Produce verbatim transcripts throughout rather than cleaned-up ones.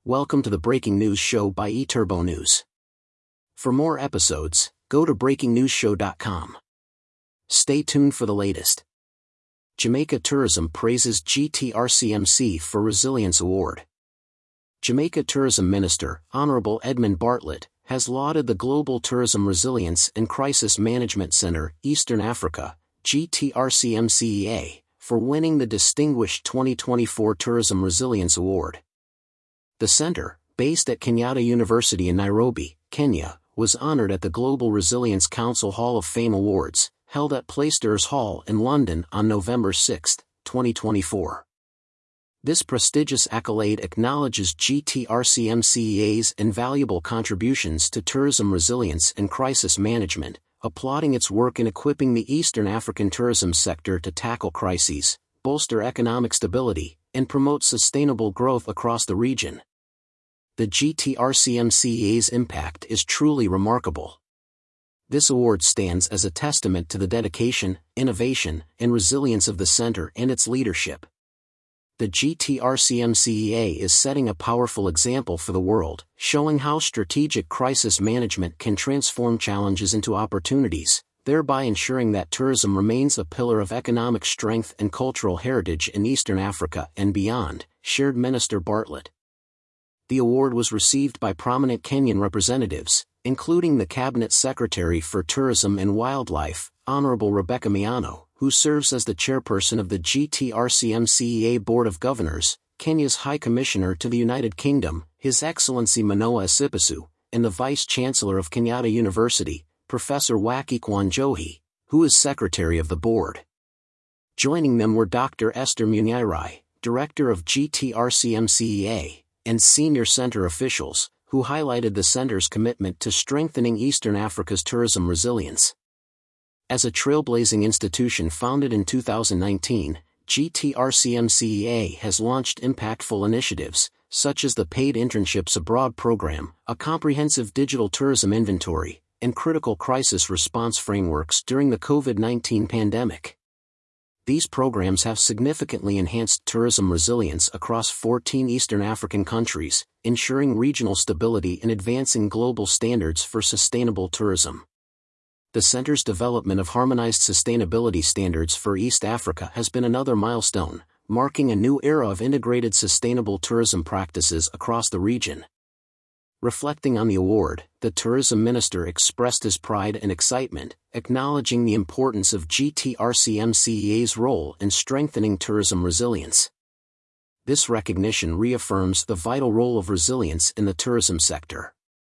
Welcome to the Breaking News Show by eTurbo News. For more episodes, go to breaking news show dot com. Stay tuned for the latest. Jamaica Tourism praises G T R C M C for Resilience Award. Jamaica Tourism Minister, Honorable Edmund Bartlett, has lauded the Global Tourism Resilience and Crisis Management Center, Eastern Africa, G T R C M C E A, for winning the distinguished twenty twenty-four Tourism Resilience Award. The center, based at Kenyatta University in Nairobi, Kenya, was honored at the Global Resilience Council Hall of Fame Awards, held at Plaisters Hall in London on November sixth, twenty twenty-four. This prestigious accolade acknowledges G T R C M C E A's invaluable contributions to tourism resilience and crisis management, applauding its work in equipping the Eastern African tourism sector to tackle crises, bolster economic stability, and promote sustainable growth across the region. The G T R C M C E A's impact is truly remarkable. This award stands as a testament to the dedication, innovation, and resilience of the center and its leadership. The G T R C M C E A is setting a powerful example for the world, showing how strategic crisis management can transform challenges into opportunities, thereby ensuring that tourism remains a pillar of economic strength and cultural heritage in Eastern Africa and beyond, shared Minister Bartlett. The award was received by prominent Kenyan representatives, including the Cabinet Secretary for Tourism and Wildlife, Honorable Rebecca Miano, who serves as the chairperson of the G T R C M C E A Board of Governors, Kenya's High Commissioner to the United Kingdom, His Excellency Manoa Esipisu, and the Vice Chancellor of Kenyatta University, Professor Wakikwan Johi, who is Secretary of the Board. Joining them were Doctor Esther Munirai, Director of G T R C M C E A, and senior center officials, who highlighted the center's commitment to strengthening Eastern Africa's tourism resilience. As a trailblazing institution founded in two thousand nineteen, G T R C M C E A has launched impactful initiatives, such as the Paid Internships Abroad program, a comprehensive digital tourism inventory, and critical crisis response frameworks during the COVID nineteen pandemic. These programs have significantly enhanced tourism resilience across fourteen Eastern African countries, ensuring regional stability and advancing global standards for sustainable tourism. The center's development of harmonized sustainability standards for East Africa has been another milestone, marking a new era of integrated sustainable tourism practices across the region. Reflecting on the award, the tourism minister expressed his pride and excitement, acknowledging the importance of G T R C M C E A's role in strengthening tourism resilience. This recognition reaffirms the vital role of resilience in the tourism sector.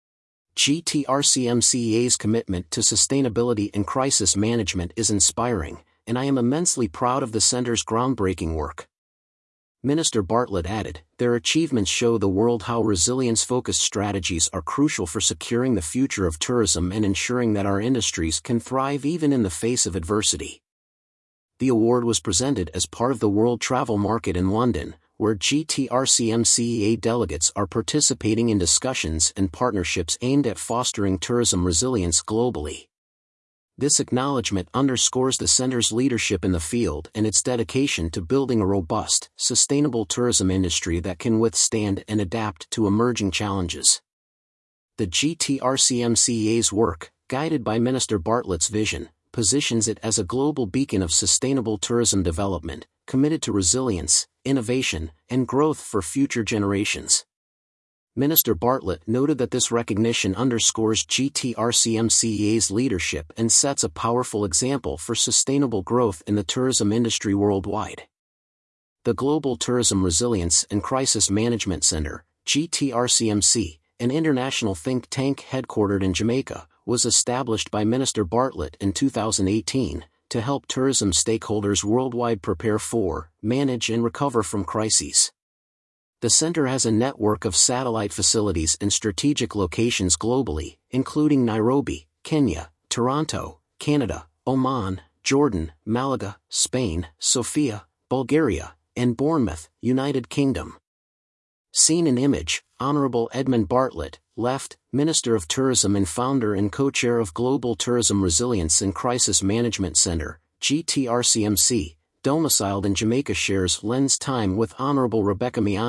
G T R C M C E A's commitment to sustainability and crisis management is inspiring, and I am immensely proud of the center's groundbreaking work. Minister Bartlett added, their achievements show the world how resilience-focused strategies are crucial for securing the future of tourism and ensuring that our industries can thrive even in the face of adversity. The award was presented as part of the World Travel Market in London, where G T R C M C E A delegates are participating in discussions and partnerships aimed at fostering tourism resilience globally. This acknowledgement underscores the center's leadership in the field and its dedication to building a robust, sustainable tourism industry that can withstand and adapt to emerging challenges. The G T R C M C E A's work, guided by Minister Bartlett's vision, positions it as a global beacon of sustainable tourism development, committed to resilience, innovation, and growth for future generations. Minister Bartlett noted that this recognition underscores G T R C M C E A's leadership and sets a powerful example for sustainable growth in the tourism industry worldwide. The Global Tourism Resilience and Crisis Management Center, G T R C M C, an international think tank headquartered in Jamaica, was established by Minister Bartlett in two thousand eighteen, to help tourism stakeholders worldwide prepare for, manage and recover from crises. The center has a network of satellite facilities and strategic locations globally, including Nairobi, Kenya, Toronto, Canada, Oman, Jordan, Malaga, Spain, Sofia, Bulgaria, and Bournemouth, United Kingdom. Seen in image, Honorable Edmund Bartlett, left, Minister of Tourism and founder and co-chair of Global Tourism Resilience and Crisis Management Center, G T R C M C, domiciled in Jamaica, shares lens time with Honorable Rebecca Miano,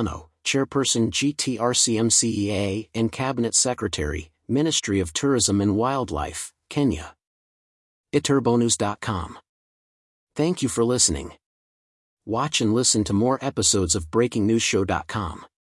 Chairperson G T R C M C E A and Cabinet Secretary, Ministry of Tourism and Wildlife, Kenya. iturbonews dot com. Thank you for listening. Watch and listen to more episodes of breaking news show dot com.